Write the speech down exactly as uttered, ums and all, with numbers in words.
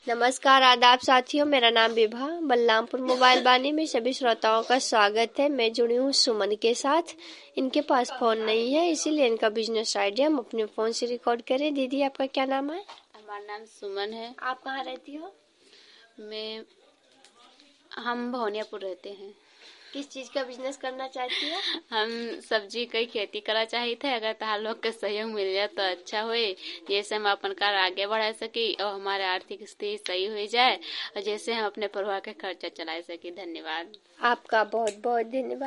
नमस्कार, आदाब साथियों, मेरा नाम विभा। बलरामपुर मोबाइल बानी में सभी श्रोताओं का स्वागत है। मैं जुड़ी हूँ सुमन के साथ। इनके पास फोन नहीं है, इसीलिए इनका बिजनेस आइडिया हम अपने फोन से रिकॉर्ड करें। दीदी, आपका क्या नाम है? हमारा नाम सुमन है। आप कहाँ रहती हो? मैं हम भवनियापुर रहते हैं। किस चीज का बिजनेस करना चाहती हो? हम सब्जी की खेती करना चाहते हैं। अगर तहार लोग के सहयोग मिल जाए तो अच्छा होए, जैसे हम अपन कार आगे बढ़ा सकी और हमारे आर्थिक स्थिति सही हो जाए और जैसे हम अपने परिवार के खर्चा चला सकी। धन्यवाद। आपका बहुत बहुत धन्यवाद।